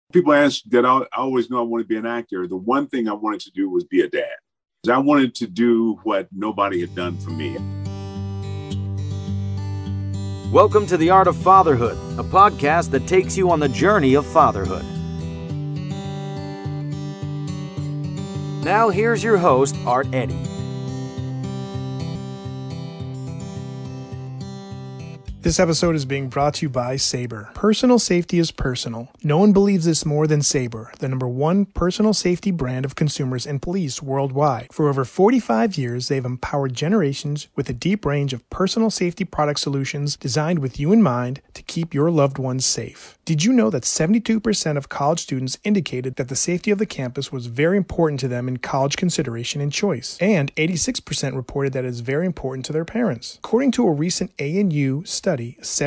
People ask that I always know I want to be an actor. The one thing I wanted to do was be a dad. I wanted to do what nobody had done for me. Welcome to The Art of Fatherhood, a podcast that takes you on the journey of fatherhood. Now here's your host, Art Eddy. This episode is being brought to you by Sabre. Personal safety is personal. No one believes this more than Sabre, the #1 personal safety brand of consumers and police worldwide. For over 45 years, they've empowered generations with a deep range of personal safety product solutions designed with you in mind to keep your loved ones safe. Did you know that 72% of college students indicated that the safety of the campus was very important to them in college consideration and choice? And 86% reported that it is very important to their parents. According to a recent ANU study,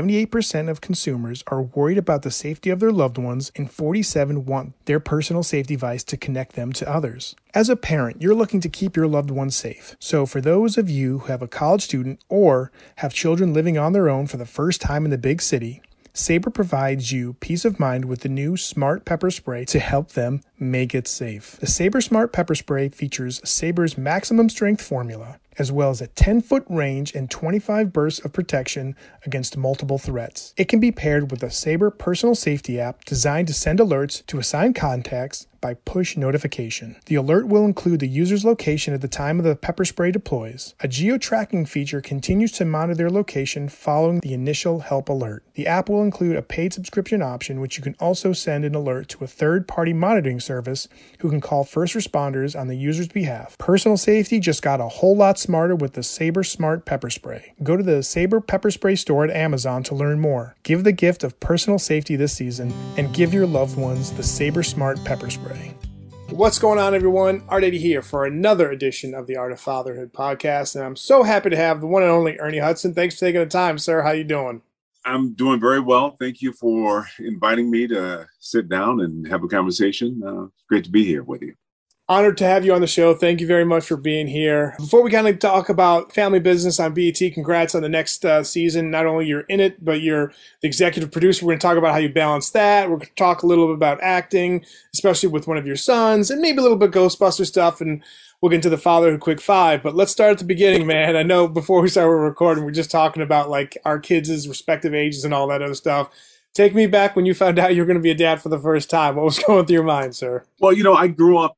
78% of consumers are worried about the safety of their loved ones, and 47% want their personal safety device to connect them to others. As a parent, you're looking to keep your loved ones safe. So for those of you who have a college student or have children living on their own for the first time in the big city, Sabre provides you peace of mind with the new Smart Pepper Spray to help them make it safe. The Sabre Smart Pepper Spray features Sabre's maximum strength formula, as well as a 10-foot range and 25 bursts of protection against multiple threats. It can be paired with a Sabre personal safety app designed to send alerts to assigned contacts by push notification. The alert will include the user's location at the time of the pepper spray deploys. A geo-tracking feature continues to monitor their location following the initial help alert. The app will include a paid subscription option, which you can also send an alert to a third-party monitoring service who can call first responders on the user's behalf. Personal safety just got a whole lot smarter with the Sabre Smart Pepper Spray. Go to the Sabre Pepper Spray store at Amazon to learn more. Give the gift of personal safety this season and give your loved ones the Sabre Smart Pepper Spray. What's going on, everyone? Art Eddy here for another edition of the Art of Fatherhood podcast, and I'm so happy to have the one and only Ernie Hudson. Thanks for taking the time, sir. How you doing? I'm doing very well. Thank you for inviting me to sit down and have a conversation. Great to be here with you. Honored to have you on the show. Thank you very much for being here. Before we kind of talk about family business on BET, congrats on the next season. Not only you're in it, but you're the executive producer. We're going to talk about how you balance that. We're going to talk a little bit about acting, especially with one of your sons, and maybe a little bit of Ghostbuster stuff, and we'll get into the Fatherhood Quick Five. But let's start at the beginning, man. I know before we started recording, we're just talking about like our kids' respective ages and all that other stuff. Take me back when you found out you were going to be a dad for the first time. What was going through your mind, sir? Well, I grew up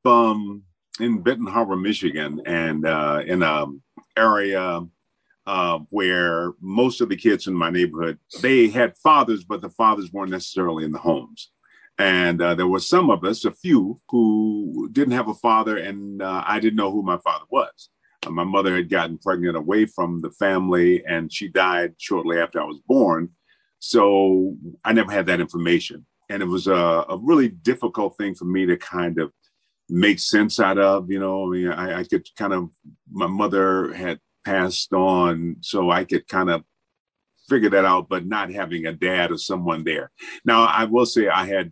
in Benton Harbor, Michigan, and in an area where most of the kids in my neighborhood, they had fathers, but the fathers weren't necessarily in the homes. And there were some of us, a few, who didn't have a father, and I didn't know who my father was. My mother had gotten pregnant away from the family, and she died shortly after I was born. So I never had that information. And it was a really difficult thing for me to kind of make sense out of. I could kind of, my mother had passed on, so I could kind of figure that out, but not having a dad or someone there. Now, I will say I had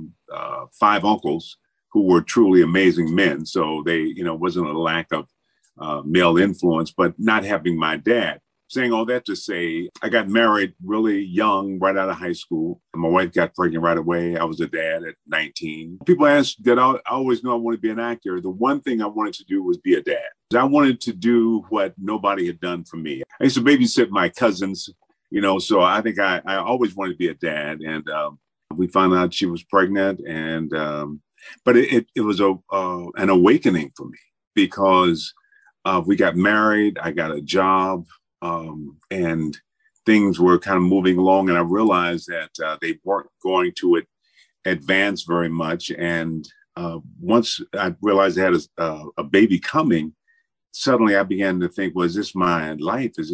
5 uncles who were truly amazing men. So they, wasn't a lack of male influence, but not having my dad. Saying all that to say, I got married really young, right out of high school. My wife got pregnant right away. I was a dad at 19. People ask that I always know I want to be an actor. The one thing I wanted to do was be a dad. I wanted to do what nobody had done for me. I used to babysit my cousins, so I think I always wanted to be a dad. And we found out she was pregnant. And but it was an awakening for me because we got married. I got a job. And things were kind of moving along, and I realized that they weren't going to advance very much. And once I realized I had a baby coming, suddenly I began to think, well, is this my life? Is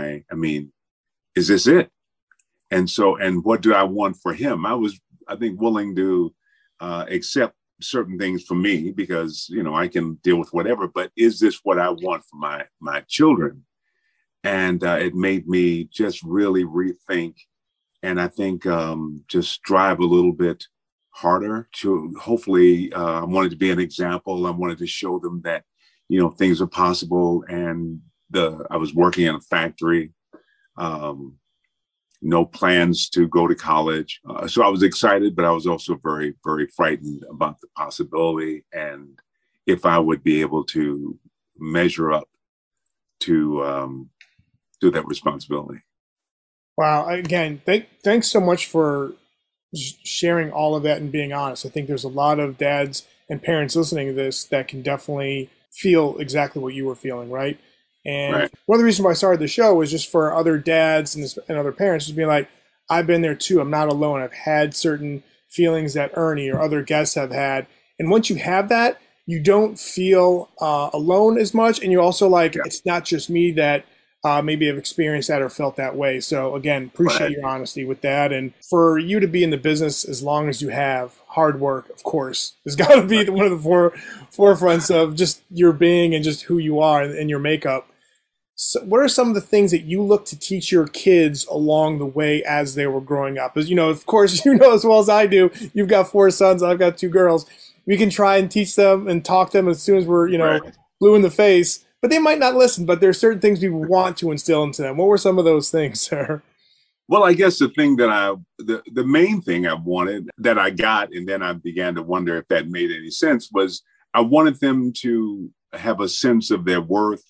this it? And what do I want for him? I was, I think, willing to accept certain things for me because, I can deal with whatever, but is this what I want for my children? And it made me just really rethink, and I think just strive a little bit harder to hopefully, I wanted to be an example. I wanted to show them that, things are possible. And I was working in a factory no plans to go to college. So I was excited, but I was also very, very frightened about the possibility and if I would be able to measure up to that responsibility. Wow. Again, thanks so much for sharing all of that and being honest. I think there's a lot of dads and parents listening to this that can definitely feel exactly what you were feeling, right? And Right. one of the reasons why I started the show was just for other dads and other parents just being like, I've been there too. I'm not alone. I've had certain feelings that Ernie or other guests have had. And once you have that, you don't feel alone as much. And you're also like, Yeah. it's not just me that maybe have experienced that or felt that way. So again, appreciate your honesty with that. And for you to be in the business as long as you have, hard work, of course, has got to be one of the forefronts of just your being and just who you are and your makeup. So what are some of the things that you look to teach your kids along the way as they were growing up? As you know, of course, you know as well as I do, you've got 4 sons, I've got 2 girls. We can try and teach them and talk to them as soon as we're, Right. blue in the face, but they might not listen. But there's certain things we want to instill into them. What were some of those things, sir? Well, I guess the main thing I wanted that I got, and then I began to wonder if that made any sense, was I wanted them to have a sense of their worth,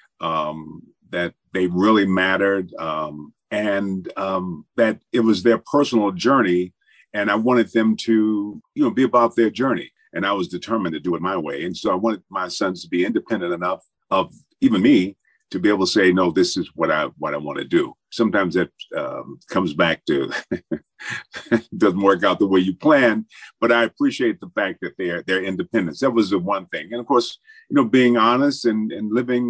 that they really mattered, and that it was their personal journey. And I wanted them to, be about their journey. And I was determined to do it my way. And so I wanted my sons to be independent enough of even me to be able to say, no, this is what I want to do. Sometimes that comes back to doesn't work out the way you plan, but I appreciate the fact that their independence. That was the one thing. And of course, being honest and living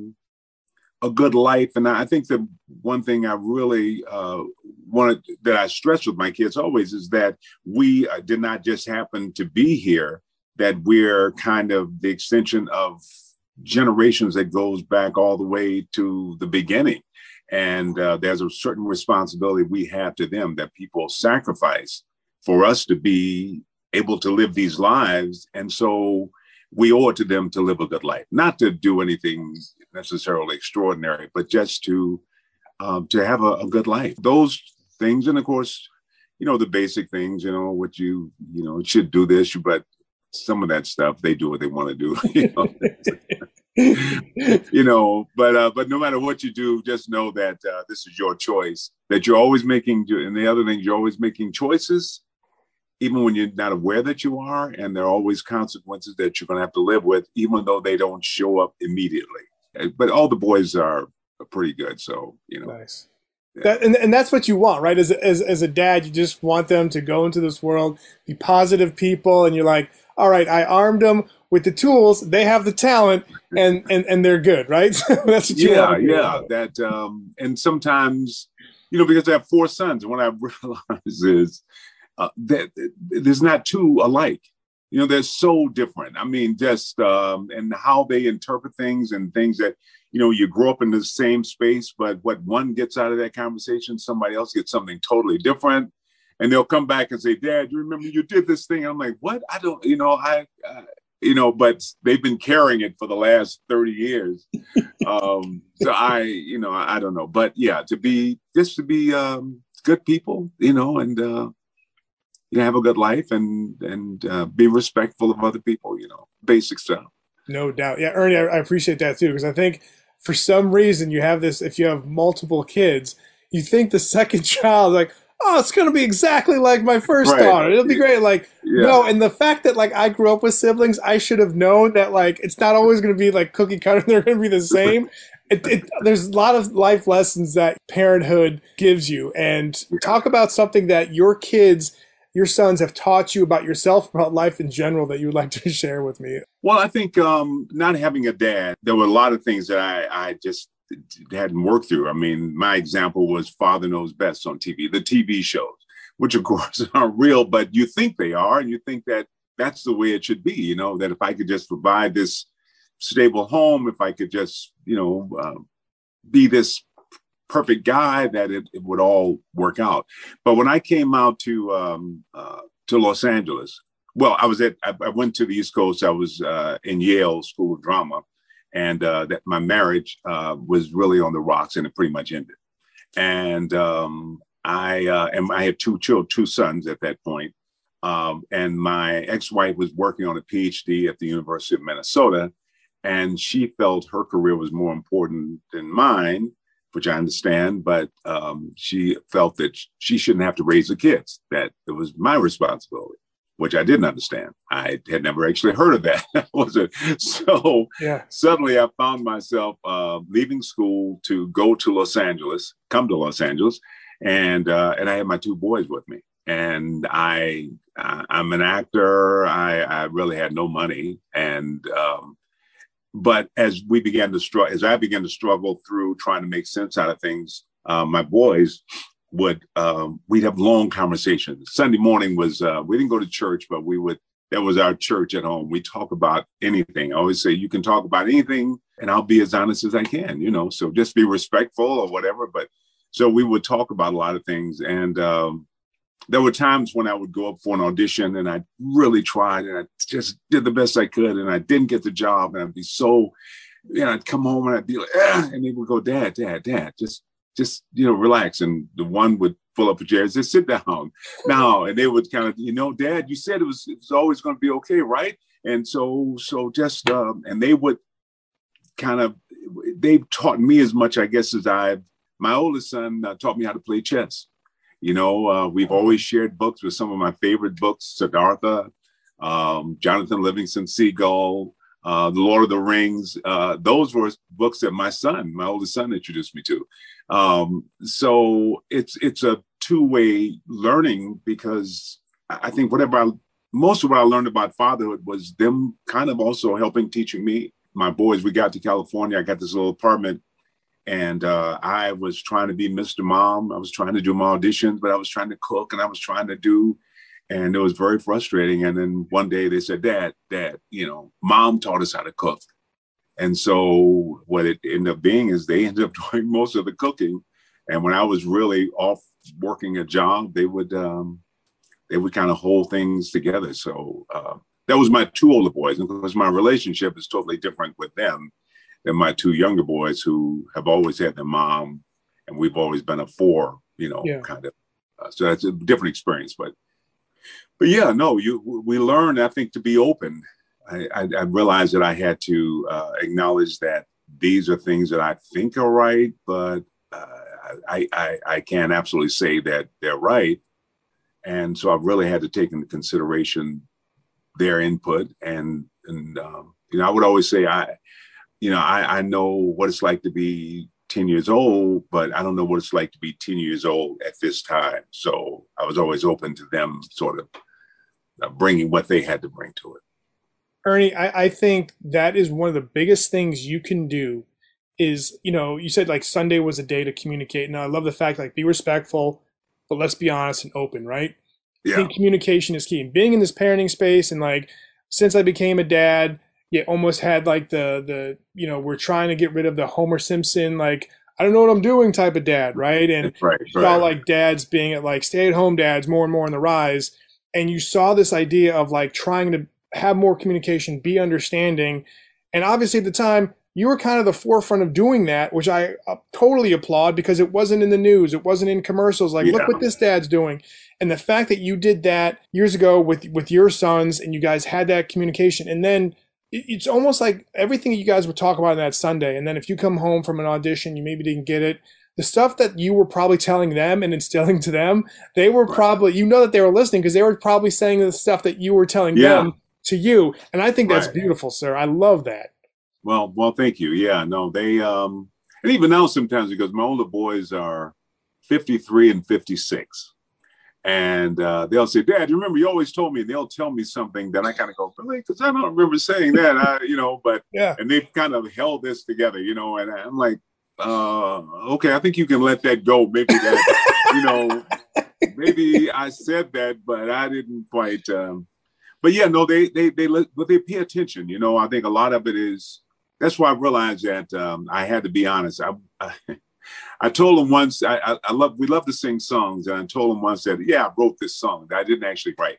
a good life. And I think the one thing I really wanted that I stress with my kids always is that we did not just happen to be here, that we're kind of the extension of generations that goes back all the way to the beginning. And there's a certain responsibility we have to them that people sacrifice for us to be able to live these lives. And so we owe it to them to live a good life, not to do anything necessarily extraordinary, but just to have a good life. Those things, and of course, the basic things, what you should do this, but some of that stuff, they do what they want to do. But no matter what you do, just know that this is your choice, that you're always making, and the other thing, you're always making choices, even when you're not aware that you are, and there are always consequences that you're going to have to live with, even though they don't show up immediately. But all the boys are pretty good, so, Nice. Yeah. And that's what you want, right? As a dad, you just want them to go into this world, be positive people, and you're like, all right, I armed them with the tools, they have the talent, and they're good, right? That's what you want. Yeah. That and sometimes, because I have 4 sons, and what I realize is that there's not 2 alike. They're so different. I mean, just and how they interpret things and things that, you grow up in the same space, but what one gets out of that conversation, somebody else gets something totally different. And they'll come back and say, Dad, you remember you did this thing? I'm like, what? I don't, but they've been carrying it for the last 30 years. So I don't know. But yeah, to be good people, and have a good life and be respectful of other people, basic stuff. No doubt. Yeah, Ernie, I appreciate that too, because I think for some reason you have this, if you have multiple kids, you think the second child, like, oh, it's going to be exactly like my first daughter. It'll be great. Like, no. And the fact that like I grew up with siblings, I should have known that like it's not always going to be like cookie cutter. They're going to be the same. There's a lot of life lessons that parenthood gives you. And talk about something that your sons have taught you about yourself, about life in general, that you would like to share with me. Well, I think not having a dad, there were a lot of things that I just hadn't worked through. I mean, my example was Father Knows Best on TV, the TV shows, which of course aren't real, but you think they are, and you think that that's the way it should be, that if I could just provide this stable home, if I could just, be this perfect guy, that it would all work out. But when I came out to Los Angeles, well, I went to the East Coast. I was in Yale School of Drama, and that my marriage was really on the rocks, and it pretty much ended. And I had two sons at that point. And my ex-wife was working on a PhD at the University of Minnesota, and she felt her career was more important than mine, which I understand, but she felt that she shouldn't have to raise the kids, that it was my responsibility, which I didn't understand. I had never actually heard of that. Was it? So Yeah. Suddenly I found myself leaving school to go to Los Angeles, come to Los Angeles, and I had my two boys with me. And I'm an actor. I really had no money, and but as I began to struggle through trying to make sense out of things, my boys we'd have long conversations. Sunday morning was we didn't go to church, but that was our church at home. We talk about anything. I always say you can talk about anything, and I'll be as honest as I can. So just be respectful or whatever. But so we would talk about a lot of things, and there were times when I would go up for an audition and I really tried and I just did the best I could and I didn't get the job, and I'd be so, I'd come home and I'd be like, and they would go, Dad, just, relax. And the one would pull up a chair and say, sit down now. And they would kind of, Dad, you said it was always going to be okay, right? And so just, and they would they taught me as much, I guess, as my oldest son taught me how to play chess. We've always shared books with some of my favorite books, Siddhartha, Jonathan Livingston Seagull, The Lord of the Rings. Those were books that my oldest son, introduced me to. So it's a two-way learning, because I think most of what I learned about fatherhood was them kind of also teaching me. My boys, we got to California. I got this little apartment. And I was trying to be Mr. Mom. I was trying to do my auditions, but I was trying to cook and I was trying to do, and it was very frustrating. And then one day they said, Dad, Mom taught us how to cook. And so what it ended up being is they ended up doing most of the cooking. And when I was really off working a job, they would kind of hold things together. So that was my two older boys. And because my relationship is totally different with them than my two younger boys, who have always had their mom, and we've always been a four, kind of. So that's a different experience. But yeah, no, we learned, I think, to be open. I realized that I had to acknowledge that these are things that I think are right, but I can't absolutely say that they're right. And so I've really had to take into consideration their input. And I would always say, I know what it's like to be 10 years old, but I don't know what it's like to be 10 years old at this time. So I was always open to them sort of bringing what they had to bring to it. Ernie, I think that is one of the biggest things you can do is, you said like Sunday was a day to communicate. And I love the fact, like, be respectful, but let's be honest and open, right? Yeah. I think communication is key. And being in this parenting space, and like, since I became a dad, you almost had like the we're trying to get rid of the Homer Simpson, like, I don't know what I'm doing type of dad, right? And right. You saw like dads being at like stay-at-home dads more and more on the rise. And you saw this idea of like trying to have more communication, be understanding. And obviously at the time, you were kind of the forefront of doing that, which I totally applaud, because it wasn't in the news. It wasn't in commercials. Like, look what this dad's doing. And the fact that you did that years ago with your sons, and you guys had that communication, and then it's almost like everything you guys would talk about on that Sunday. And then if you come home from an audition, you maybe didn't get it. The stuff that you were probably telling them and instilling to them, they were probably, that they were listening, because they were probably saying the stuff that you were telling them to you. And I think that's beautiful, sir. I love that. Well, thank you. Yeah, no, they, and even now sometimes, because my older boys are 53 and 56. And they'll say, Dad, you remember you always told me, and they'll tell me something that I kind of go, really? Because I don't remember saying that, but, and they've kind of held this together, and I'm like, okay, I think you can let that go. Maybe that, maybe I said that, but I didn't quite, but yeah, no, they pay attention, I think a lot of it is, that's why I realized that I had to be honest. I told him once, we love to sing songs, and I told him once that, I wrote this song that I didn't actually write.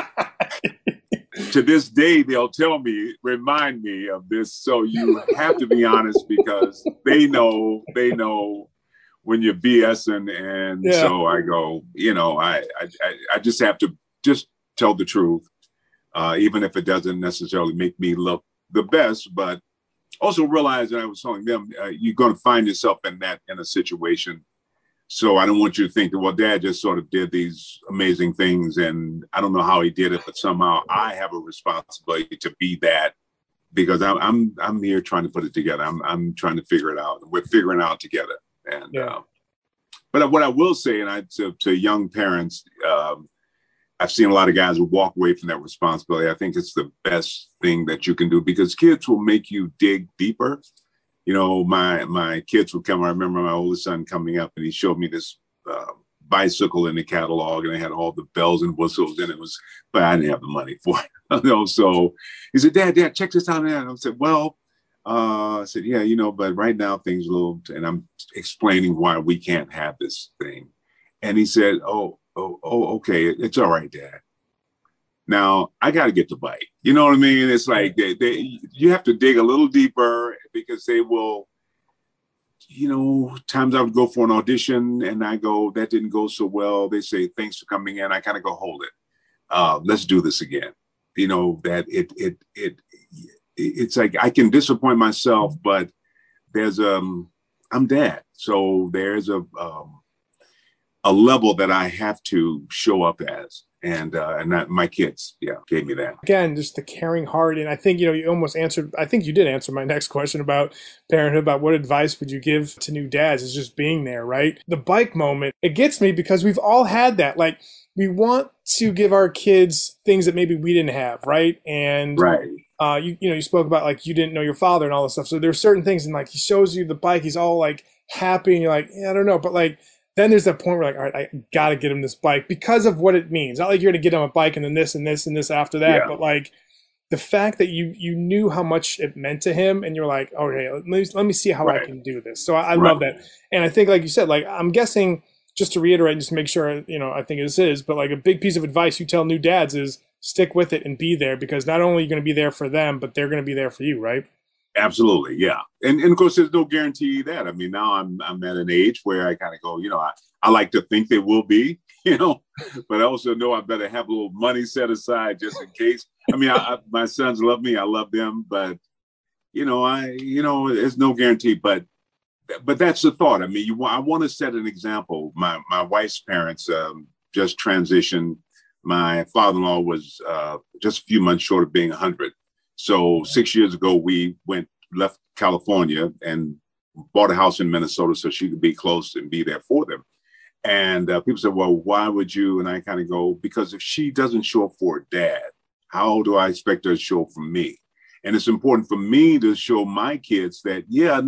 To this day, they'll remind me of this. So you have to be honest, because they know when you're BSing. And so I go, I just have to just tell the truth, even if it doesn't necessarily make me look the best, but also realize that I was telling them, you're going to find yourself in a situation. So I don't want you to think that, well, Dad just sort of did these amazing things and I don't know how he did it, but somehow I have a responsibility to be that, because I'm here trying to put it together. I'm trying to figure it out. We're figuring it out together. And but what I will say, and to young parents, I've seen a lot of guys who walk away from that responsibility. I think it's the best thing that you can do, because kids will make you dig deeper. My kids would come. I remember my oldest son coming up and he showed me this bicycle in the catalog, and it had all the bells and whistles, and but I didn't have the money for it. So he said, Dad, check this out. And I said, well, I said, yeah, but right now things are a little, and I'm explaining why we can't have this thing. And he said, oh, okay. It's all right, Dad. Now I got to get the bike. You know what I mean? It's like you have to dig a little deeper, because they will, times I would go for an audition and I go, that didn't go so well. They say, thanks for coming in. I kind of go, hold it. Let's do this again. That it's like, I can disappoint myself, but I'm Dad. So there's a level that I have to show up as. And that my kids, gave me that. Again, just the caring heart. And I think, you almost answered, I think you did answer my next question about parenthood, about what advice would you give to new dads, is just being there, right? The bike moment, it gets me because we've all had that. Like, we want to give our kids things that maybe we didn't have, right? And right. You spoke about, like, you didn't know your father and all this stuff. So there's certain things, and like, he shows you the bike, he's all like happy, and you're like, I don't know. But like, then there's that point where, like, all right, I got to get him this bike because of what it means. Not like you're going to get him a bike and then this and this and this after that, but like the fact that you knew how much it meant to him, and you're like, okay, let me see how I can do this. So I love that. And I think, like you said, like, I'm guessing, just to reiterate, just to make sure, I think this is, but like a big piece of advice you tell new dads is stick with it and be there, because not only are you going to be there for them, but they're going to be there for you, right? Absolutely, yeah. And of course, there's no guarantee that. I mean, now I'm at an age where I kind of go, I like to think they will be, but I also know I better have a little money set aside just in case. I mean, my sons love me, I love them, but there's no guarantee. But that's the thought. I mean, I want to set an example. My wife's parents just transitioned. My father-in-law was just a few months short of being 100. So 6 years ago, we left California and bought a house in Minnesota so she could be close and be there for them. And people said, well, why would you? And I kind of go, because if she doesn't show up for her dad, how do I expect her to show up for me? And it's important for me to show my kids that,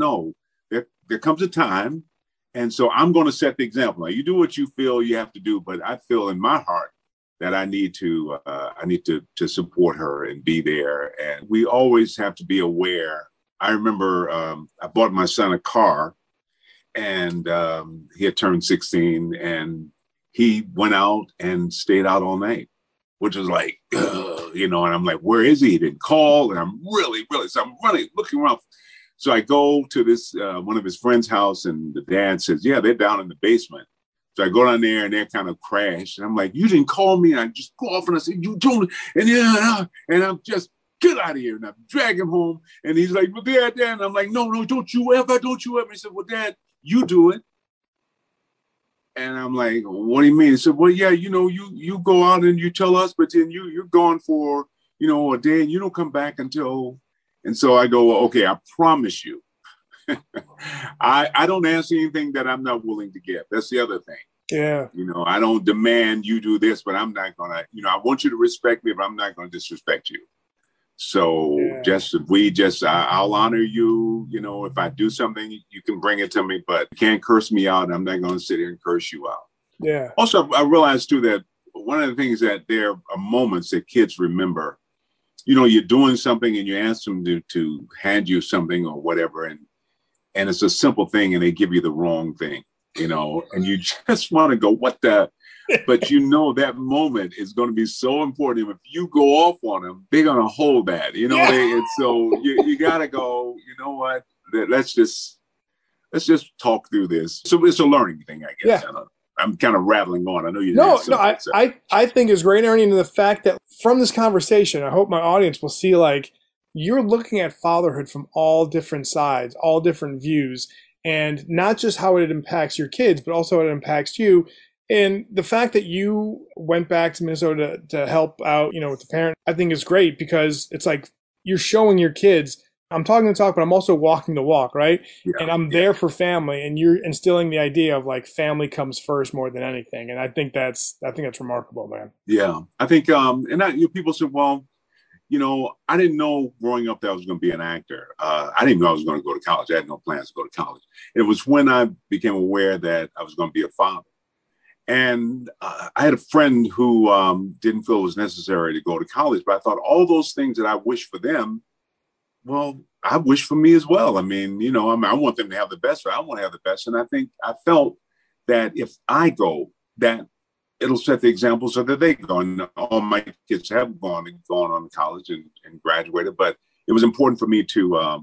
there comes a time. And so I'm going to set the example. Now, you do what you feel you have to do, but I feel in my heart that I need to support her and be there. And we always have to be aware. I remember I bought my son a car, and he had turned 16, and he went out and stayed out all night, which was like, and I'm like, where is he? He didn't call. And I'm really, so I'm running, looking around. So I go to this, one of his friend's house, and the dad says, yeah, they're down in the basement. So I go down there and they're kind of crashed. And I'm like, you didn't call me. And I just go off and I said, you don't. And I'm just, get out of here. And I drag him home. And he's like, well, Dad. And I'm like, no, don't you ever. He said, well, Dad, you do it. And I'm like, what do you mean? He said, well, yeah, you go out and you tell us, but then you're gone for, a day, and you don't come back until. And so I go, okay, I promise you. I don't answer anything that I'm not willing to give. That's the other thing. Yeah. I don't demand you do this, but I'm not going to, I want you to respect me, but I'm not going to disrespect you. So I'll honor you. If I do something, you can bring it to me, but you can't curse me out. I'm not going to sit here and curse you out. Yeah. Also, I realized too that one of the things that there are moments that kids remember, you're doing something and you ask them to hand you something or whatever. And it's a simple thing and they give you the wrong thing, and you just want to go, what the, but that moment is going to be so important. If you go off on them, they're going to hold that, so you got to go, you know what, let's just, let's just talk through this. So it's a learning thing, I guess. Yeah. I'm kind of rattling on. I know you No, didn't no, I think it's great, Ernie, and the fact that from this conversation, I hope my audience will see like you're looking at fatherhood from all different sides, all different views, and not just how it impacts your kids, but also how it impacts you. And the fact that you went back to Minnesota to help out, with the parent, I think is great because it's like you're showing your kids, I'm talking the talk, but I'm also walking the walk, right? And I'm there for family, and you're instilling the idea of like family comes first more than anything. And I think that's remarkable, man. Yeah, I think, people said, well, I didn't know growing up that I was going to be an actor. I didn't even know I was going to go to college. I had no plans to go to college. It was when I became aware that I was going to be a father. And I had a friend who didn't feel it was necessary to go to college, but I thought all those things that I wish for them, well, I wish for me as well. I mean, I want them to have the best, but I want to have the best. And I think I felt that if I go, that it'll set the example so that they go. And all my kids have gone on to college and graduated. But it was important for me to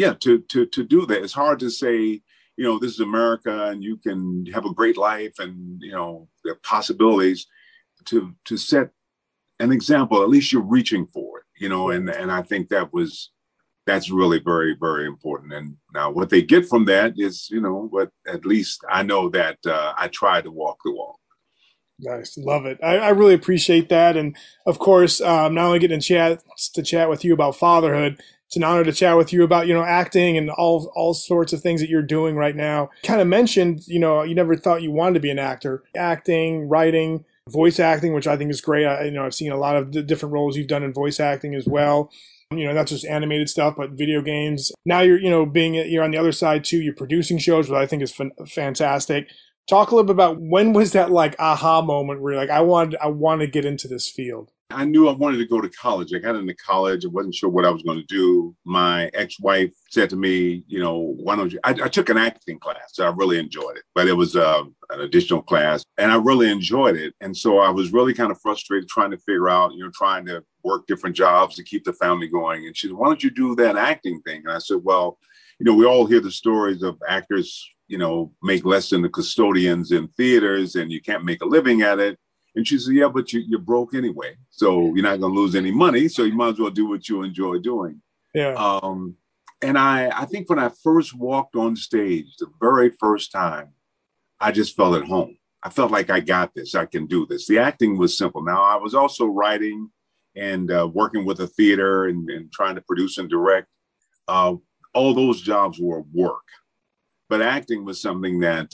do that. It's hard to say, this is America and you can have a great life and, there are possibilities to set an example. At least you're reaching for it, and I think that's really very, very important. And now what they get from that is, what at least I know that I try to walk the walk. Nice. Love it. I really appreciate that. And of course, not only getting to chat with you about fatherhood, it's an honor to chat with you about, acting and all sorts of things that you're doing right now. Kind of mentioned, you never thought you wanted to be an actor. Acting, writing, voice acting, which I think is great. I've seen a lot of the different roles you've done in voice acting as well. Not just animated stuff, but video games. Now you're on the other side too. You're producing shows, which I think is fantastic. Talk a little bit about when was that like aha moment where you're like, I want to get into this field. I knew I wanted to go to college. I got into college. I wasn't sure what I was going to do. My ex-wife said to me, why don't you? I took an acting class. So I really enjoyed it, but it was an additional class and I really enjoyed it. And so I was really kind of frustrated trying to figure out, trying to work different jobs to keep the family going. And she said, why don't you do that acting thing? And I said, well, we all hear the stories of actors, make less than the custodians in theaters and you can't make a living at it. And she said, yeah, but you're broke anyway. So you're not going to lose any money. So you might as well do what you enjoy doing. Yeah. And I think when I first walked on stage, the very first time, I just felt at home. I felt like I got this. I can do this. The acting was simple. Now, I was also writing and working with a theater and trying to produce and direct. All those jobs were work. But acting was something that,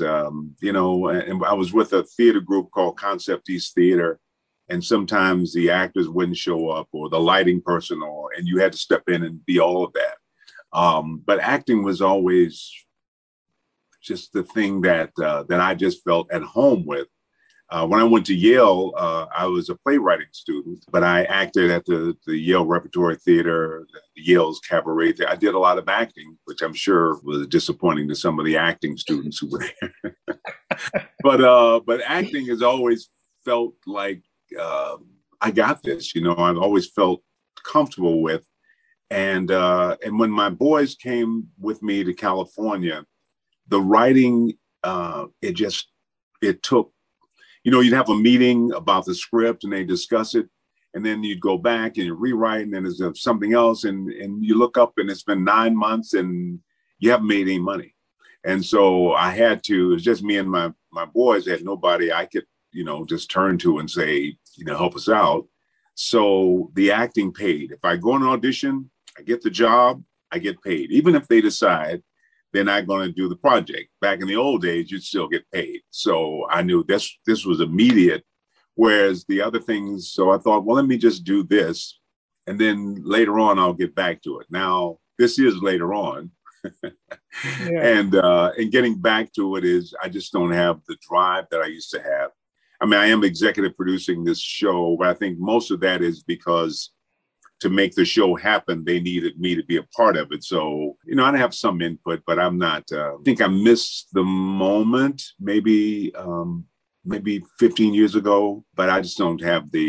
and I was with a theater group called Concept East Theater. And sometimes the actors wouldn't show up or the lighting person, and you had to step in and be all of that. But acting was always just the thing that I just felt at home with. When I went to Yale, I was a playwriting student, but I acted at the Yale Repertory Theater, Yale's Cabaret Theater. I did a lot of acting, which I'm sure was disappointing to some of the acting students who were there. But acting has always felt like I got this. I've always felt comfortable with. And when my boys came with me to California, the writing, it took. You'd have a meeting about the script and they discuss it. And then you'd go back and you rewrite and then there's something else. And you look up and it's been 9 months and you haven't made any money. And so I had to, it was just me and my boys. I had nobody I could, just turn to and say, help us out. So the acting paid. If I go on an audition, I get the job, I get paid. Even if they decide they're not going to do the project. Back in the old days, you'd still get paid. So I knew this was immediate. Whereas the other things, so I thought, well, let me just do this. And then later on, I'll get back to it. Now, this is later on. Yeah. And getting back to it is, I just don't have the drive that I used to have. I mean, I am executive producing this show, but I think most of that is because to make the show happen, they needed me to be a part of it. So, I have some input, but I'm not, I think I missed the moment maybe 15 years ago, but I just don't have the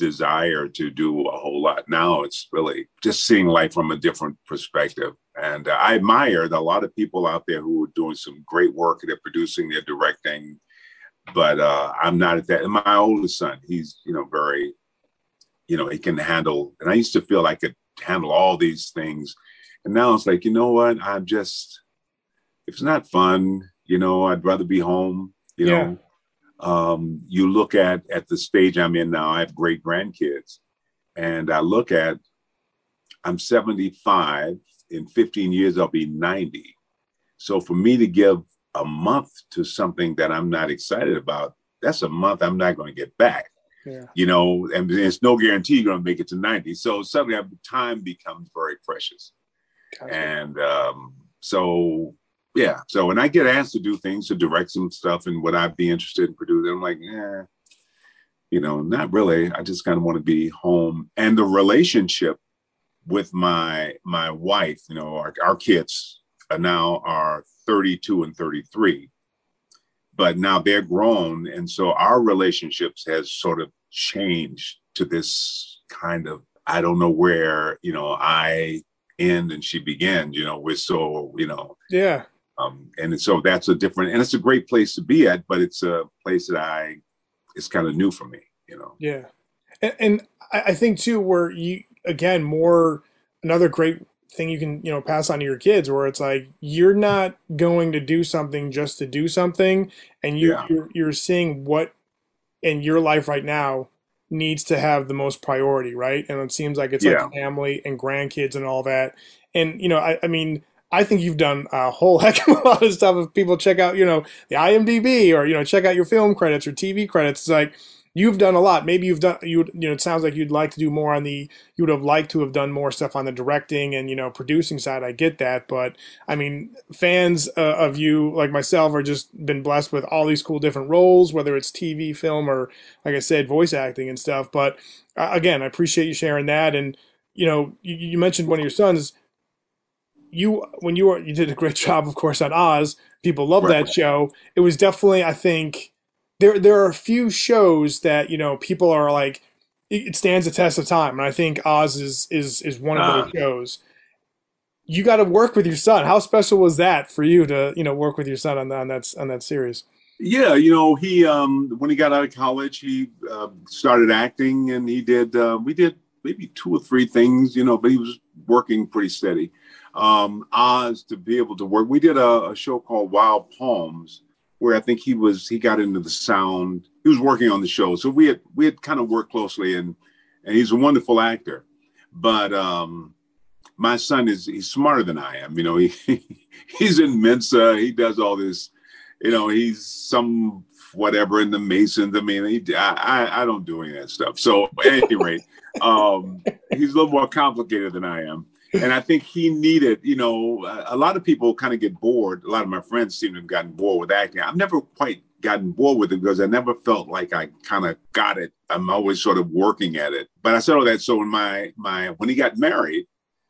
desire to do a whole lot. Now it's really just seeing life from a different perspective. And I admire a lot of people out there who are doing some great work. They're producing, they're directing, but I'm not at that. And my oldest son, he's, very, he can handle, and I used to feel I could handle all these things. And now it's like, you know what? If it's not fun, I'd rather be home, Yeah. You look at the stage I'm in now, I have great grandkids, and I'm 75. In 15 years, I'll be 90. So for me to give a month to something that I'm not excited about, that's a month I'm not going to get back. Yeah. And there's no guarantee you're going to make it to 90. So suddenly time becomes very precious. Gotcha. And so when I get asked to do things, to direct some stuff and what I'd be interested in producing, I'm like, not really. I just kind of want to be home. And the relationship with my wife, our kids are 32 and 33, but now they're grown. And so our relationships has sort of changed to this kind of, I don't know where, I end and she begins, we're so, Yeah. And so that's and it's a great place to be at, but it's a place that it's kind of new for me, Yeah. And I think too, where another great thing you can, pass on to your kids, where it's like, you're not going to do something just to do something. And Yeah. you're seeing what in your life right now needs to have the most priority. Right. And it seems like it's like family and grandkids and all that. And, I mean, I think you've done a whole heck of a lot of stuff. If people check out, the IMDb or, check out your film credits or TV credits, it's like, you've done a lot. Maybe it sounds like you'd like to do more you would have liked to have done more stuff on the directing and, producing side. I get that. But I mean, fans of you, like myself, are just been blessed with all these cool different roles, whether it's TV, film, or like I said, voice acting and stuff. But again, I appreciate you sharing that. And, you mentioned one of your sons. You did a great job, of course, on Oz. People love that show. It was definitely, I think, there are a few shows that people are like, it stands the test of time, and I think Oz is one of those shows. You got to work with your son. How special was that for you to work with your son on that series? Yeah, he when he got out of college, he started acting, and we did maybe 2 or 3 things, but he was working pretty steady. Oz, to be able to work, we did a show called Wild Palms, where I think he got into the sound. He was working on the show, so we had kind of worked closely, and he's a wonderful actor. But my son he's smarter than I am. He's in Mensa. He does all this. He's some whatever in the Masons. I mean, I don't do any of that stuff. So at any rate, he's a little more complicated than I am. And I think he needed, a lot of people kind of get bored. A lot of my friends seem to have gotten bored with acting. I've never quite gotten bored with it because I never felt like I kind of got it. I'm always sort of working at it. But I said all that. So when he got married,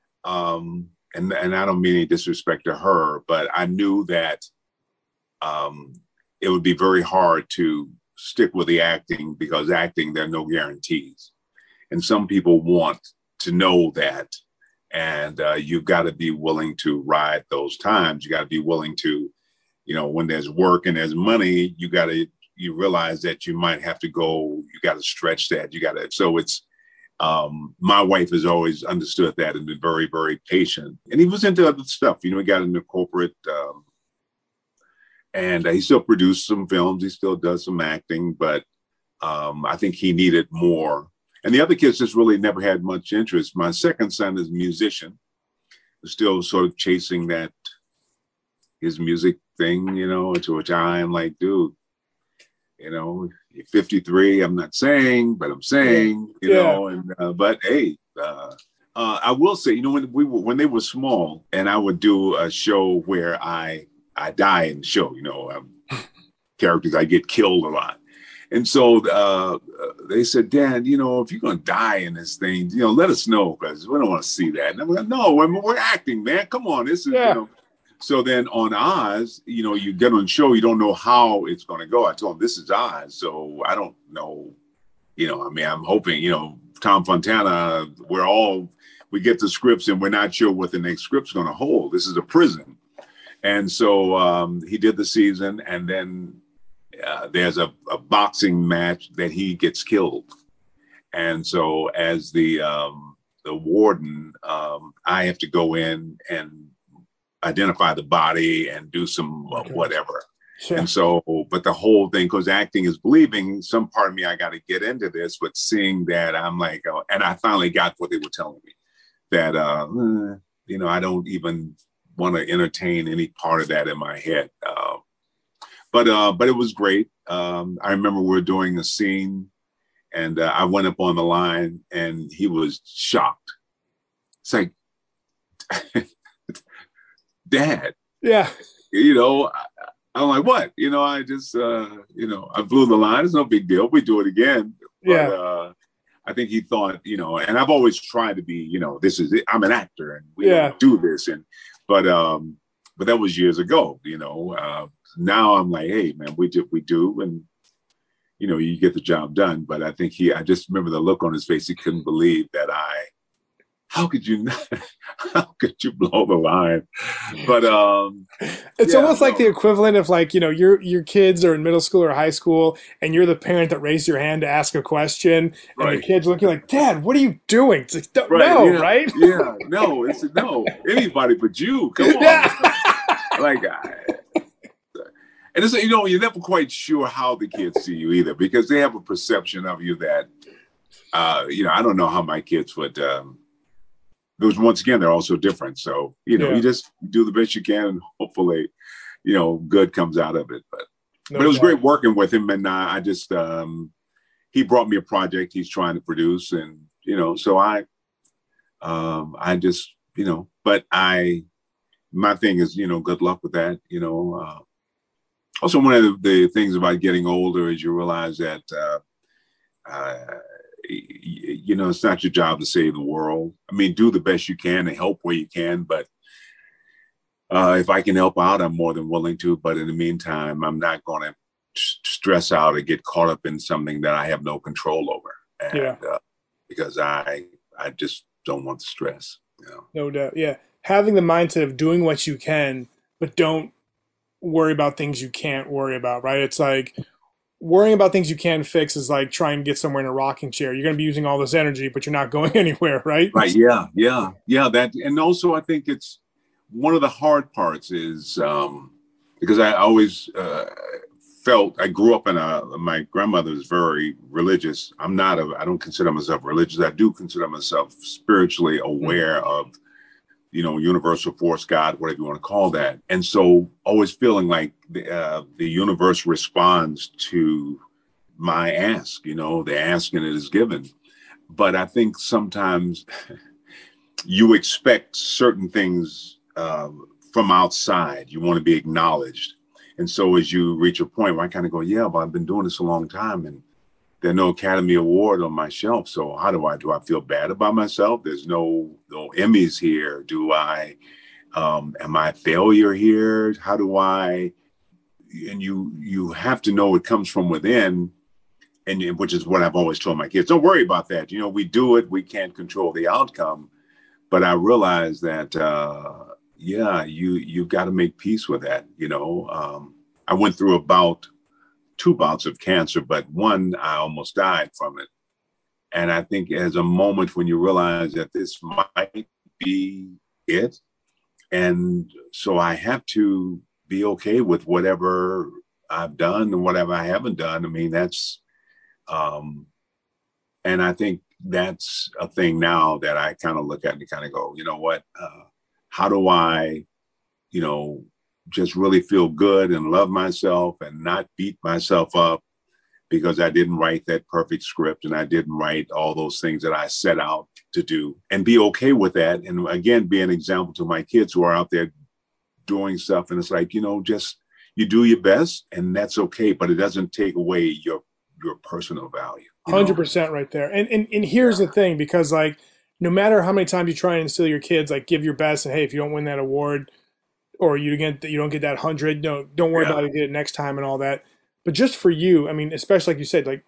and I don't mean any disrespect to her, but I knew that it would be very hard to stick with the acting, because acting, there are no guarantees. And some people want to know that. And you've got to be willing to ride those times. You got to be willing to, when there's work and there's money, you realize that you might have to go, you got to stretch that. So it's, my wife has always understood that and been very, very patient. And he was into other stuff. He got into corporate, and he still produced some films. He still does some acting, but I think he needed more. And the other kids just really never had much interest. My second son is a musician, still sort of chasing his music thing, to which I am like, dude, you're 53. I'm not saying, but I'm saying, but hey, I will say, when they were small, and I would do a show where I die in the show, characters, I get killed a lot. And so they said, Dad, if you're going to die in this thing, let us know, because we don't want to see that. And I'm like, no, we're acting, man. Come on. This is, So then on Oz, you get on the show, you don't know how it's going to go. I told him, this is Oz. So I don't know I mean, I'm hoping, Tom Fontana, we get the scripts and we're not sure what the next script's going to hold. This is a prison. And so he did the season, and then there's a boxing match that he gets killed. And so as the warden, I have to go in and identify the body and do some whatever. Sure. And so, but the whole thing, because acting is believing, some part of me, I got to get into this, but seeing that, I'm like, and I finally got what they were telling me, that, I don't even want to entertain any part of that in my head. But it was great. I remember we were doing a scene, and I went up on the line, and he was shocked. It's like, Dad. Yeah. I'm like, what? I just, I blew the line. It's no big deal. We do it again. But, yeah. I think he thought, and I've always tried to be, this is it. I'm an actor, and we do this. But that was years ago, now I'm like, hey, man, we do. And, you get the job done. But I think I just remember the look on his face. He couldn't believe that how could you blow the line? But it's almost like the equivalent of like, your kids are in middle school or high school, and you're the parent that raised your hand to ask a question, and the kid's looking like, Dad, what are you doing? It's like, right? Yeah, no, it's no, anybody but you. Come on. Yeah. Like, and it's, you're never quite sure how the kids see you either, because they have a perception of you that, I don't know how my kids would, because once again, they're all so different. So, you just do the best you can, and hopefully, good comes out of it. But it was great working with him. And I just, he brought me a project he's trying to produce. And, so I just, but my thing is, good luck with that. Also, one of the things about getting older is you realize that, it's not your job to save the world. I mean, do the best you can and help where you can. But if I can help out, I'm more than willing to. But in the meantime, I'm not going to stress out or get caught up in something that I have no control over. And, because I just don't want the stress. No doubt. Yeah. Having the mindset of doing what you can, but don't worry about things you can't worry about, right? It's like, worrying about things you can fix is like trying to get somewhere in a rocking chair. You're going to be using all this energy, but you're not going anywhere, right? Right. Yeah. That, and also I think it's one of the hard parts is because I always felt I grew up my grandmother was very religious. I don't consider myself religious. I do consider myself spiritually aware of, universal force, God, whatever you want to call that. And so always feeling like the universe responds to my ask, the asking it is given. But I think sometimes you expect certain things from outside. You want to be acknowledged. And so as you reach a point where I kind of go, yeah, but I've been doing this a long time, and there's no Academy Award on my shelf. So how do I feel bad about myself? There's no Emmys here. Am I a failure here? How do I, and you have to know it comes from within, and which is what I've always told my kids. Don't worry about that. We do it. We can't control the outcome. But I realize that, you've got to make peace with that. I went through about 2 bouts of cancer, but one, I almost died from it. And I think as a moment when you realize that this might be it. And so I have to be okay with whatever I've done and whatever I haven't done. I mean, that's, and I think that's a thing now that I kind of look at and kind of go, you know what, how do I, just really feel good and love myself and not beat myself up because I didn't write that perfect script and I didn't write all those things that I set out to do, and be okay with that. And again, be an example to my kids who are out there doing stuff. And it's like, just you do your best and that's okay, but it doesn't take away your personal value. 100% right there. And here's the thing, because like, no matter how many times you try and instill your kids, like give your best, and hey, if you don't win that award, or you don't get that 100, no, don't worry about it, get it next time and all that. But just for you, I mean, especially like you said, like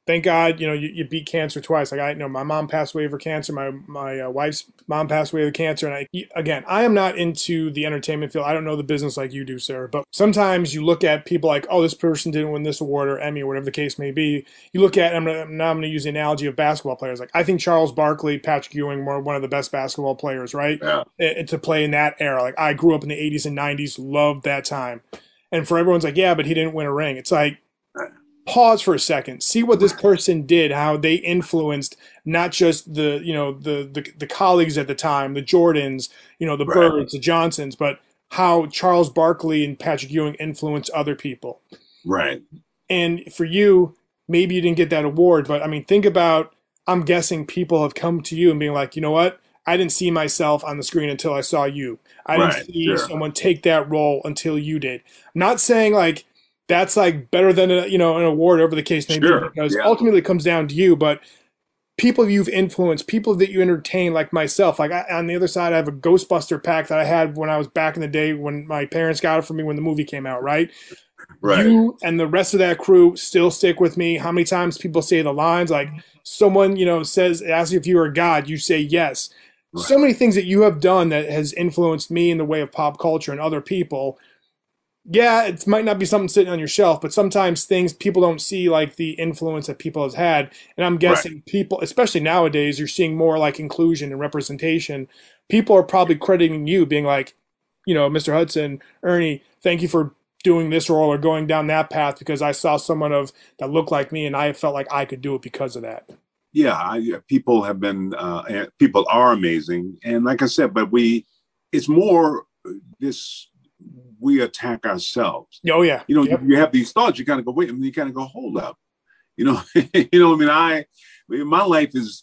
thank God, you beat cancer twice. Like my mom passed away of cancer. My wife's mom passed away of cancer. And again, I am not into the entertainment field. I don't know the business like you do, sir. But sometimes you look at people like, oh, this person didn't win this award or Emmy or whatever the case may be. You look at, now I'm going to use the analogy of basketball players. Like I think Charles Barkley, Patrick Ewing were one of the best basketball players, right? Yeah. And to play in that era. Like I grew up in the 80s and 90s, loved that time. And for everyone's like, yeah, but he didn't win a ring. It's like, pause for a second, see what this person did, how they influenced not just the colleagues at the time, the Jordans, the Birds, the Johnsons, but how Charles Barkley and Patrick Ewing influenced other people. Right. And for you, maybe you didn't get that award, but I mean, think about, I'm guessing people have come to you and being like, you know what? I didn't see myself on the screen until I saw you. I didn't see someone take that role until you did. I'm not saying like, that's like better than an award, whatever the case may be, because ultimately it comes down to you. But people you've influenced, people that you entertain, like myself. Like on the other side, I have a Ghostbuster pack that I had when I was back in the day when my parents got it for me when the movie came out. Right. You and the rest of that crew still stick with me. How many times people say the lines like someone asks you if you are God, you say yes. So many things that you have done that has influenced me in the way of pop culture and other people. Yeah, it might not be something sitting on your shelf, but sometimes people don't see like the influence that people have had. And I'm guessing people, especially nowadays, you're seeing more like inclusion and representation. People are probably crediting you being like, Mr. Hudson, Ernie, thank you for doing this role or going down that path because I saw someone that looked like me and I felt like I could do it because of that. Yeah, people have been, people are amazing. And like I said, but it's more this, we attack ourselves. Oh yeah. You have these thoughts, you kind of go, wait, and you kind of go, hold up. My life is,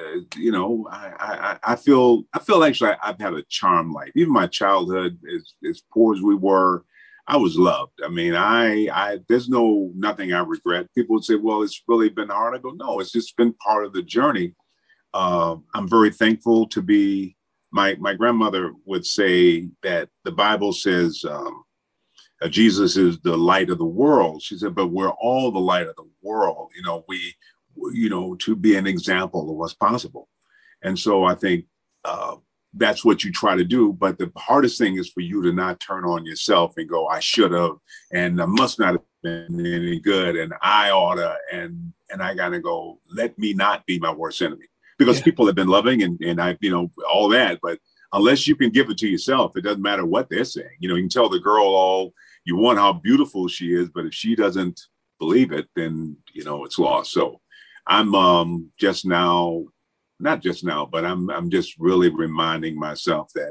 I feel actually I've had a charmed life. Even my childhood, as poor as we were, I was loved. I mean, there's nothing I regret. People would say, well, it's really been hard. I go, no, it's just been part of the journey. I'm very thankful to be, my grandmother would say that the Bible says Jesus is the light of the world. She said, but we're all the light of the world. To be an example of what's possible. And so I think that's what you try to do. But the hardest thing is for you to not turn on yourself and go, I should have, and I must not have been any good, and I oughta, and I gotta go, let me not be my worst enemy. Because people have been loving and I, all that, but unless you can give it to yourself, it doesn't matter what they're saying. You can tell the girl all you want how beautiful she is, but if she doesn't believe it, then, it's lost. So I'm not just now, but I'm just really reminding myself that,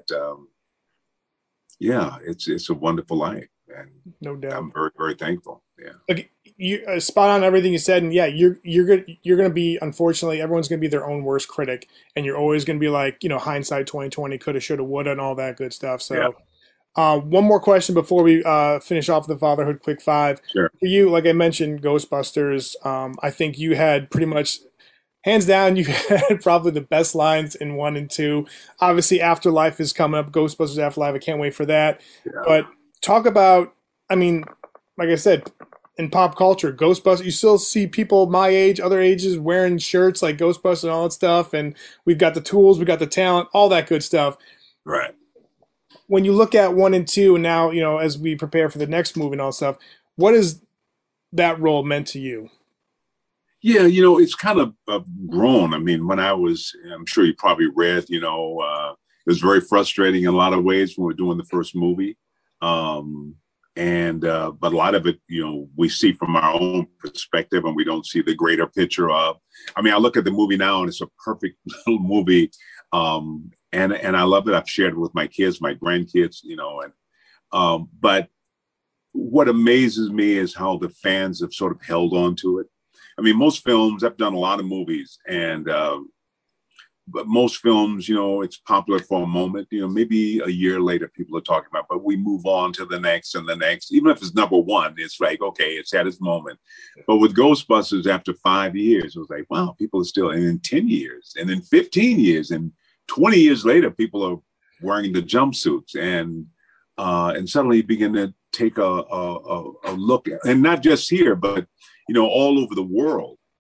it's a wonderful life. And no doubt. I'm very, very thankful. Yeah. Like you spot on everything you said. And yeah, you're going to be, unfortunately, everyone's going to be their own worst critic. And you're always going to be like, hindsight 2020, coulda, shoulda, woulda, and all that good stuff. So one more question before we finish off the fatherhood quick five. Sure. For you, like I mentioned, Ghostbusters, I think you had pretty much, hands down, you had probably the best lines in 1 and 2. Obviously, Afterlife is coming up. Ghostbusters Afterlife, I can't wait for that. Yeah. But talk about, I mean, like I said, in pop culture, Ghostbusters, you still see people my age, other ages, wearing shirts like Ghostbusters and all that stuff. And we've got the tools, we got the talent, all that good stuff. Right. When you look at 1 and 2, and now, as we prepare for the next movie and all that stuff, what has that role meant to you? Yeah, it's kind of grown. I mean, I'm sure you probably read, it was very frustrating in a lot of ways when we were doing the first movie. But a lot of it, we see from our own perspective and we don't see the greater picture of. I mean, I look at the movie now and it's a perfect little movie. And I love it. I've shared it with my kids, my grandkids, but what amazes me is how the fans have sort of held on to it. I mean, most films, I've done a lot of movies, but most films, it's popular for a moment, maybe a year later, people are talking about, but we move on to the next and the next. Even if it's number one, it's like, okay, it's at its moment. But with Ghostbusters, after 5 years, it was like, wow, people are still, and in 10 years, and in 15 years, and 20 years later, people are wearing the jumpsuits, and suddenly you begin to take a look, and not just here, but all over the world.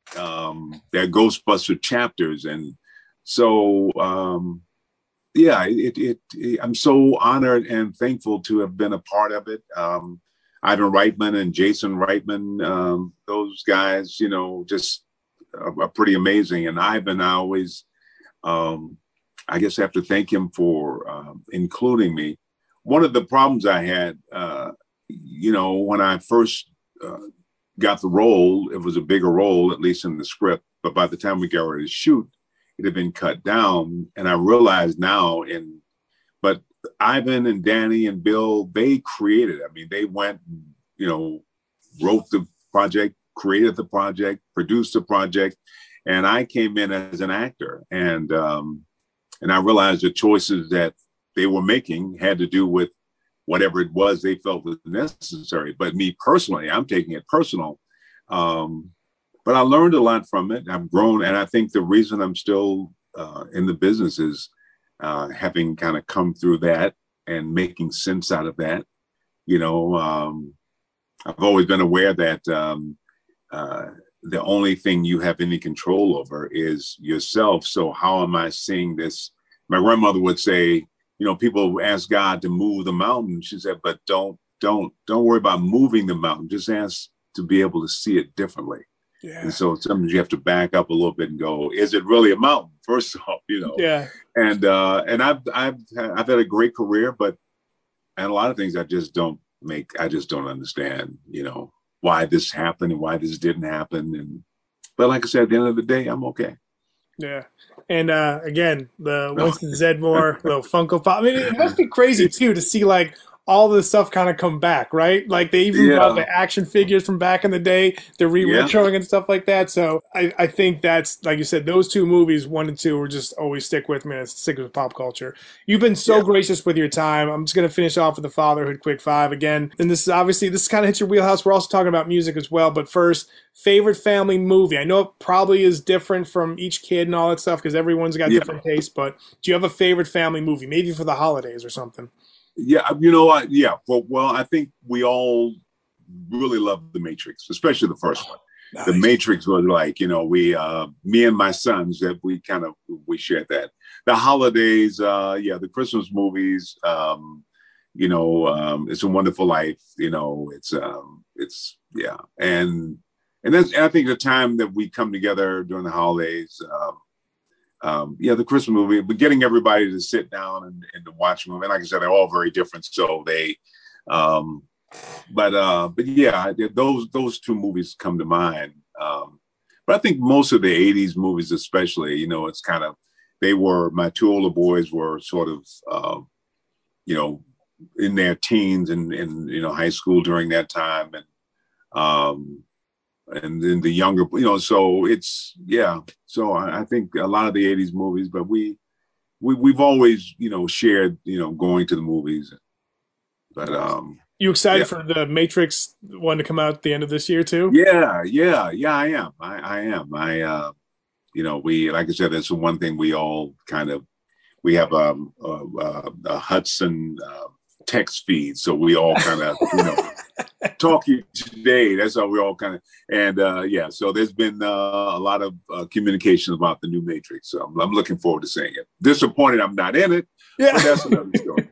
their Ghostbuster chapters. And so, yeah, I'm so honored and thankful to have been a part of it. Ivan Reitman and Jason Reitman, those guys, just are pretty amazing. And Ivan, I always, I guess, have to thank him for including me. One of the problems I had, when I first got the role, it was a bigger role, at least in the script. But by the time we got ready to shoot, it had been cut down. And I realized now, but Ivan and Danny and Bill, they created. I mean, they went, wrote the project, created the project, produced the project, and I came in as an actor. And I realized the choices that they were making had to do with whatever it was they felt was necessary. But me personally, I'm taking it personal. But I learned a lot from it. I've grown. And I think the reason I'm still in the business is having kind of come through that and making sense out of that. I've always been aware that the only thing you have any control over is yourself. So how am I seeing this? My grandmother would say, people ask God to move the mountain. She said, but don't worry about moving the mountain. Just ask to be able to see it differently. Yeah. And so sometimes you have to back up a little bit and go, is it really a mountain? First off, Yeah. And I've had a great career, and a lot of things I just don't understand, why this happened and why this didn't happen. But like I said, at the end of the day, I'm okay. Yeah. And again, the Winston Zedmore, little Funko Pop. I mean, it must be crazy too to see like all this stuff kind of come back, right? Like they even brought the action figures from back in the day, they're retroing and stuff like that. So I think that's, like you said, those two movies, 1 and 2, will just always stick with me and stick with pop culture. You've been so gracious with your time. I'm just going to finish off with the Fatherhood Quick Five again. And this kind of hits your wheelhouse. We're also talking about music as well. But first, favorite family movie. I know it probably is different from each kid and all that stuff because everyone's got different tastes. But do you have a favorite family movie, maybe for the holidays or something? Yeah, well, I think we all really love The Matrix, especially the first one. Nice. The Matrix was like, me and my sons, that we shared that. The holidays, the Christmas movies, It's a Wonderful Life, and that's, I think, the time that we come together during the holidays. The Christmas movie, but getting everybody to sit down and to watch them. And like I said, they're all very different. So they, those two movies come to mind. But I think most of the 80s movies, especially, it's kind of, my two older boys were sort of, in their teens and high school during that time. And then the younger, so it's, so I think a lot of the 80s movies, but we've always, shared, going to the movies. But you excited for the Matrix one to come out at the end of this year too? Yeah, I am. I am. Like I said, that's the one thing we all we have a Hudson text feed, so we all kind of, talking today. That's how we all kind of, and so there's been a lot of communication about the new Matrix. So I'm looking forward to seeing it. Disappointed I'm not in it, but that's another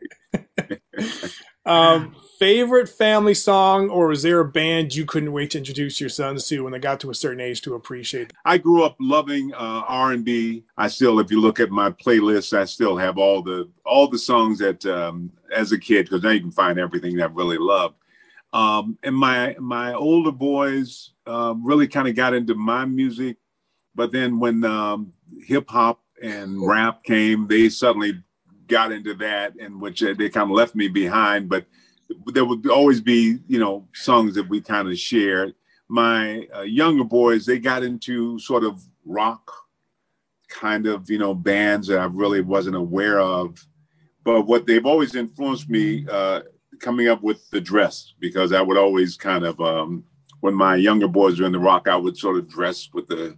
story. Favorite family song, or was there a band you couldn't wait to introduce your sons to when they got to a certain age to appreciate? I grew up loving R&B. I still, if you look at my playlist, I still have all the songs that as a kid, because now you can find everything that I really love. And my older boys really kind of got into my music, but then when hip hop and rap came, they suddenly got into that, and which they kind of left me behind. But there would always be, songs that we kind of shared. My younger boys, they got into sort of rock kind of, bands that I really wasn't aware of. But what they've always influenced me coming up with the dress, because I would always kind of, when my younger boys were in the rock, I would sort of dress with the,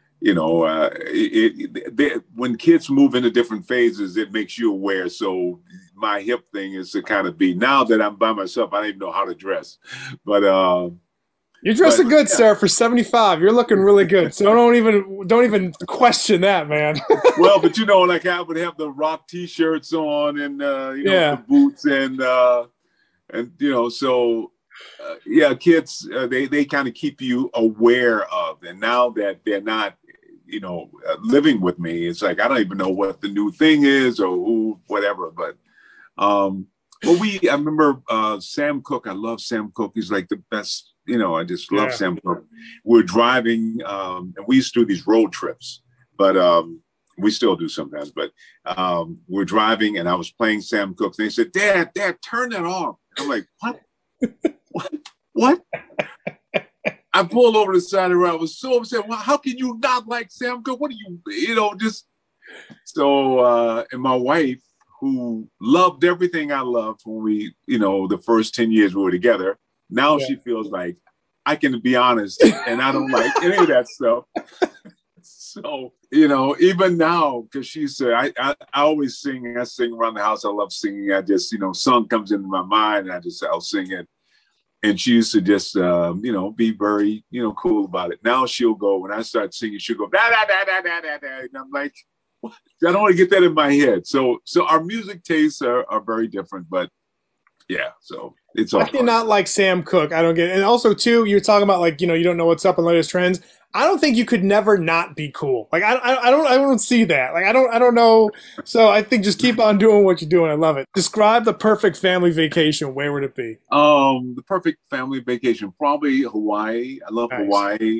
when kids move into different phases, it makes you aware. So my hip thing is to kind of be, now that I'm by myself, I don't even know how to dress, but You're dressing But good, yeah. sir. For 75, you're looking really good. So don't even question that, man. Well, but like I would have the rock T-shirts on, and the Yeah, boots, and so yeah, kids they kind of keep you aware of, and now that they're not, living with me, it's like I don't even know what the new thing is or who, whatever. But well, I remember Sam Cooke. I love Sam Cooke. He's like the best. I just love yeah. Sam Cooke. We're driving, and we used to do these road trips, but we still do sometimes. But we're driving, and I was playing Sam Cooke. And they said, "Dad, turn that off." I'm like, "What? What?" I pulled over the side of the road. I was so upset. Well, how can you not like Sam Cooke? What are you, just so? And my wife, who loved everything I loved when we, the first 10 years we were together. Now she feels like I can be honest and I don't like any of that stuff. So, even now, because she said, I always sing. I sing around the house. I love singing. I just, song comes into my mind and I'll sing it. And she used to just, be very, cool about it. Now she'll go, when I start singing, she'll go, da, da, da, da, da, da, da. And I'm like, what? I don't want to get that in my head. So our music tastes are very different, but yeah, so it's all. I cannot like Sam Cooke. I don't get it. And also, too, you're talking about like, you don't know what's up in latest trends. I don't think you could never not be cool. Like I don't see that. Like I don't know. So I think just keep on doing what you're doing. I love it. Describe the perfect family vacation. Where would it be? The perfect family vacation, probably Hawaii. I love Nice. Hawaii.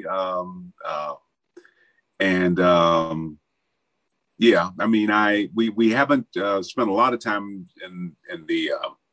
And yeah, I mean, we haven't spent a lot of time in the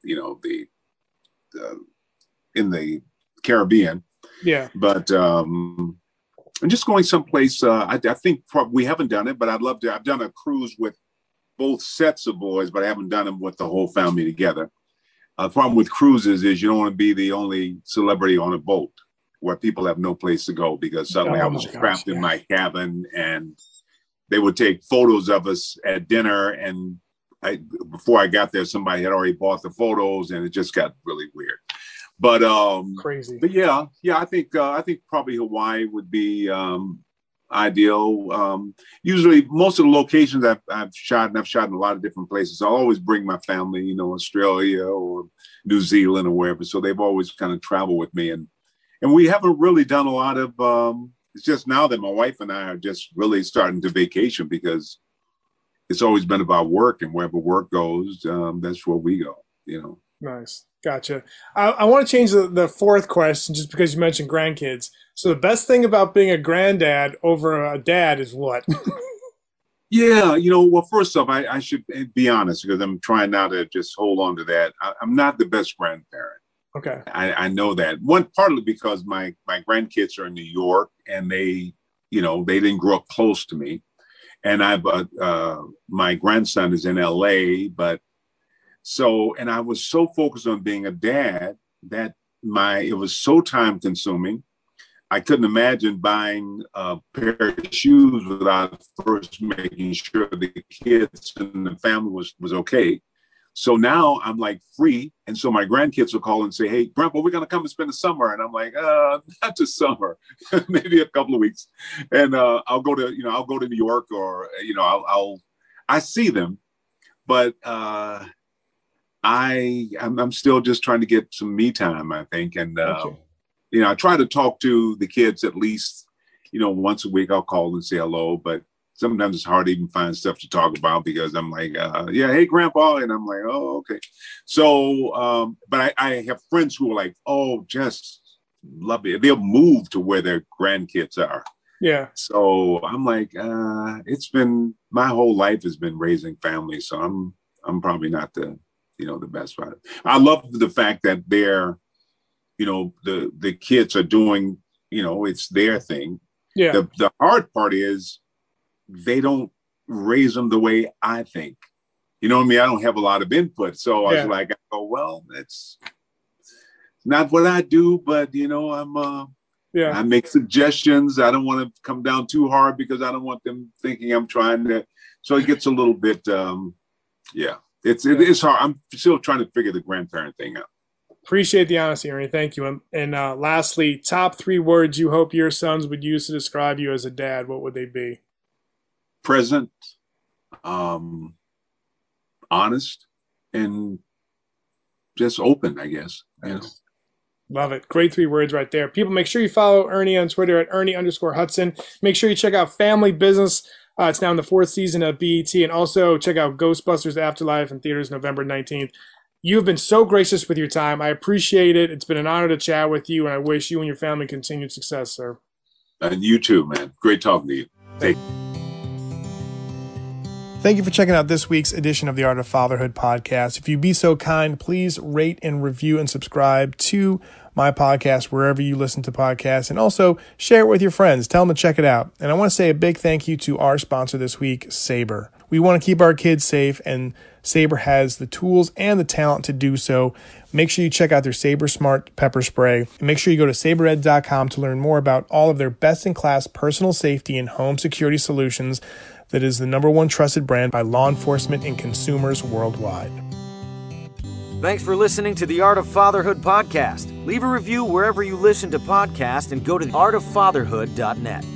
in the Caribbean. Yeah. But I'm just going someplace. I think we haven't done it, but I'd love to. I've done a cruise with both sets of boys, but I haven't done them with the whole family together. The problem with cruises is you don't want to be the only celebrity on a boat where people have no place to go, because suddenly I was trapped in my cabin, and they would take photos of us at dinner. And before I got there, somebody had already bought the photos, and it just got really weird. But crazy. But yeah, I think probably Hawaii would be ideal. Usually, most of the locations I've shot, and I've shot in a lot of different places. I'll always bring my family, Australia or New Zealand or wherever. So they've always kind of traveled with me, and we haven't really done a lot of. It's just now that my wife and I are just really starting to vacation, because it's always been about work, and wherever work goes, that's where we go. Nice. Gotcha. I want to change the fourth question just because you mentioned grandkids. So the best thing about being a granddad over a dad is what? Yeah, well, first off, I should be honest, because I'm trying now to just hold on to that. I'm not the best grandparent. Okay. I know that. One, partly because my grandkids are in New York, and they didn't grow up close to me. And my grandson is in LA, and I was so focused on being a dad that it was so time consuming. I couldn't imagine buying a pair of shoes without first making sure the kids and the family was okay. So now I'm like free. And so my grandkids will call and say, "Hey, Grandpa, we're going to come and spend the summer." And I'm like, not the summer, maybe a couple of weeks. And I'll go to New York, or, I see them, but I'm still just trying to get some me time, I think. And, I try to talk to the kids at least, once a week. I'll call and say hello, but sometimes it's hard to even find stuff to talk about, because I'm like, yeah, hey, Grandpa. And I'm like, oh, okay. So, but I have friends who are like, oh, just love it. They'll move to where their grandkids are. Yeah. So I'm like, it's been, my whole life has been raising families. So I'm probably not the best part. I love the fact that they're, the kids are doing, it's their thing. Yeah. The hard part is they don't raise them the way I think. You know what I mean? I don't have a lot of input. So I was like, well, that's not what I do, but I make suggestions. I don't want to come down too hard, because I don't want them thinking I'm trying to. So it gets a little bit, it's hard. I'm still trying to figure the grandparent thing out. Appreciate the honesty, Ernie. Thank you. And lastly, top 3 words you hope your sons would use to describe you as a dad. What would they be? Present, honest, and just open, I guess. You know? Love it. Great 3 words right there. People, make sure you follow Ernie on Twitter at Ernie_Hudson. Make sure you check out Family Business. It's now in the 4th season of BET. And also check out Ghostbusters Afterlife in theaters November 19th. You've been so gracious with your time. I appreciate it. It's been an honor to chat with you, and I wish you and your family continued success, sir. And you too, man. Great talking to you. Thank you for checking out this week's edition of the Art of Fatherhood podcast. If you'd be so kind, please rate and review and subscribe to my podcast wherever you listen to podcasts, and also share it with your friends. Tell them to check it out. And I want to say a big thank you to our sponsor this week, Sabre. We want to keep our kids safe, and Sabre has the tools and the talent to do so. Make sure you check out their Sabre Smart Pepper Spray. And make sure you go to sabered.com to learn more about all of their best-in-class personal safety and home security solutions. That is the #1 trusted brand by law enforcement and consumers worldwide. Thanks for listening to the Art of Fatherhood podcast. Leave a review wherever you listen to podcasts and go to artoffatherhood.net.